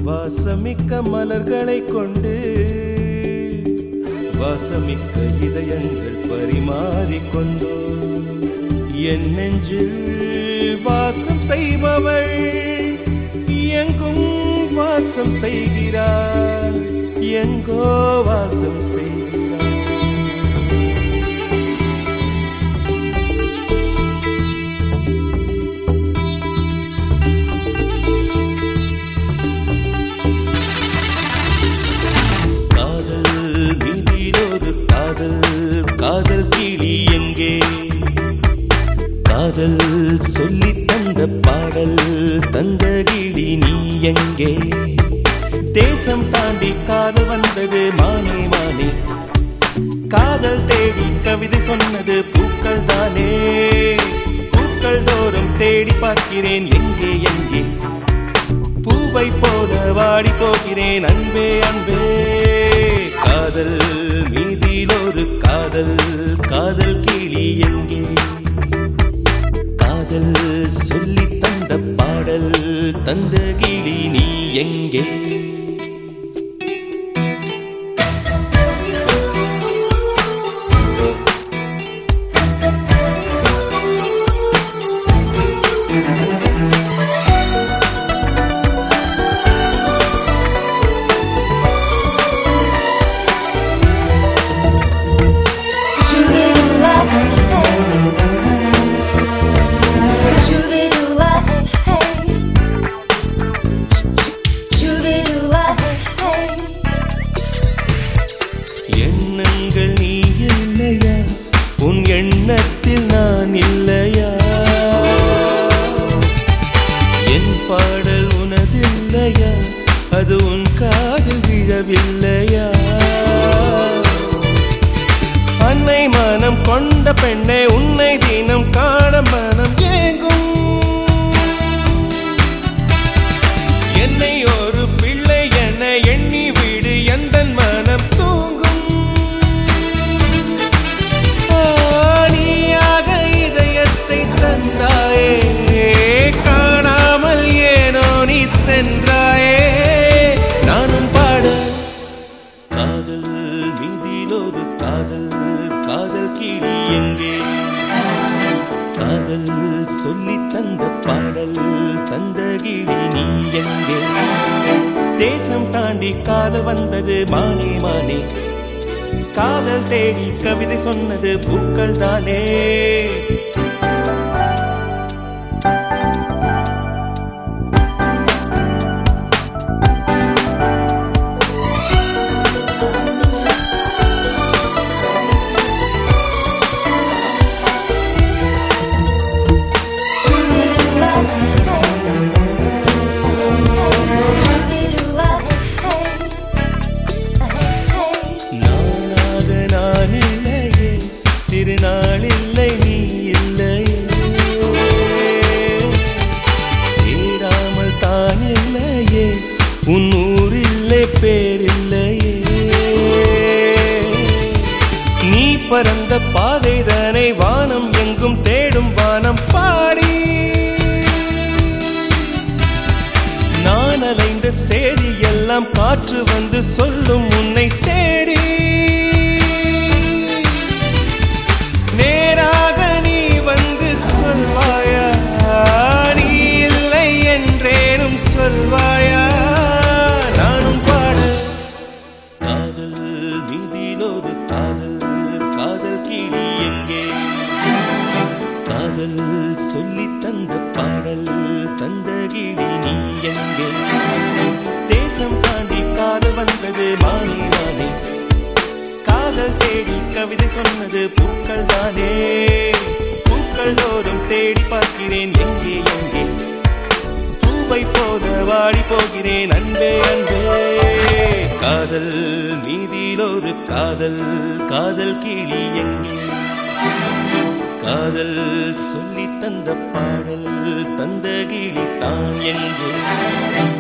வாசமிக்க மலர்களை கொண்டு வாசமிக்க இதயங்கள் பரிமாறிக்கொண்டு என் நெஞ்சில் வாசம் செய்பவள் எங்கும் வாசம் செய்கிறார், எங்கோ வாசம் செய்கிறார். காதல் கிளி எங்கே? காதல் சொல்லி தந்த பாடல் தந்த கிளி நீ எங்கே? தேசம் தாண்டி காதல் வந்தது மானே மானே, காதல் தேடி கவிதை சொன்னது பூக்கள் தானே. பூக்கள் தோறும் தேடி பார்க்கிறேன் எங்கே எங்கே, பூவை போல வாடி போகிறேன் அன்பே அன்பே. காதல் மீதில் ஒரு காதல், காதல் கிளி எங்கே? காதல் சொல்லி தந்த பாடல் தந்த கிளி நீ எங்கே? எண்ணங்கள் நீ இல்லையா, உன் எண்ணத்தில் நான் இல்லையா? என் பாடல் உனதில்லையா, அது உன் காதில் விழவில்லையா? அன்னை மனம் கொண்ட பெண்ணை உன்னை தினம் காண மனம் ஏங்கும். என்னை ஒரு பிள்ளை என எண்ணி விடு, எந்த மனம் தூங்கும். நீயாக இதயத்தை தந்தாயே, காணாமல் ஏனோ நீ சென்றாயே. நானும் பாட காதல் மீதில் ஒரு காதல், காதல் கிளி எங்கே? காதல் சொல்லி தந்த பாடல் தந்த கிளி நீ எங்கே? தேசம் தாண்டி காதல் வந்தது மானே மானே, காதல் தேடி கவிதை சொன்னது பூக்கள் தானே. திருநாள் இல்லை நீ இல்லையே, தேடாமல் தான் இல்லையே, உன் ஊரில்லை பேரில்லையே. நீ பறந்த பாதைதானே வானம் எங்கும் தேடும் வானம் பாடி. நான் அலைந்த செய்தி எல்லாம் காற்று வந்து சொல்லும் உன்னை தேடி. நேராக நீ வந்து சொல்வாயா, நீ இல்லை என்றேனும் சொல்வாயா? நானும் பாட காதல் மீதில் ஒரு காதல், காதல் கிளி எங்கே? காதல் சொல்லி தந்த பாடல் தந்த கிளி நீ எங்கே? தேசம் தாண்டி காதல் வந்தது மானே மானே, காதல் தேடி கவிதை சொன்னது பூக்கள் தானே. பூக்கள் தோறும் தேடி பார்க்கிறேன் எங்கே எங்கே, பூவை போல வாடி போகிறேன் அன்பே அன்பே. காதல் மீதில் ஒரு காதல், காதல் கிளி எங்கே? காதல் சொல்லி தந்த பாடல் தந்த கிளி தான் எங்கே?